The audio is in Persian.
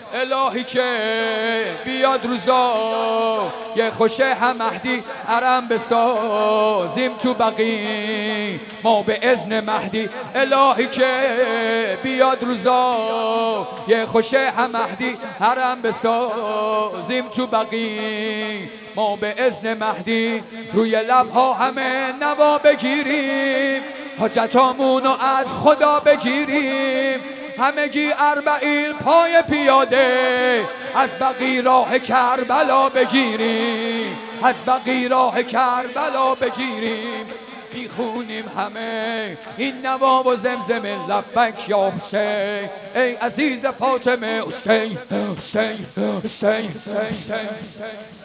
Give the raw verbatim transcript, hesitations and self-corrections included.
الهی که بیاد روزا یه خوشه هم مهدی حرم بسازیم تو بقی ما به اذن مهدی. الهی که بیاد روزا یه خوشه هم مهدی حرم بسازیم تو بقی ما به اذن مهدی. روی لبها همه نوا بگیریم حاجتامونو از خدا بگیریم همگی اربعین پای پیاده از بقی راه کربلا بگیریم از بقی راه کربلا بگیریم. میخونیم همه این نوا و زمزمه لبک یا حسین ای عزیز فاطمه حسین حسین حسین حسین حسین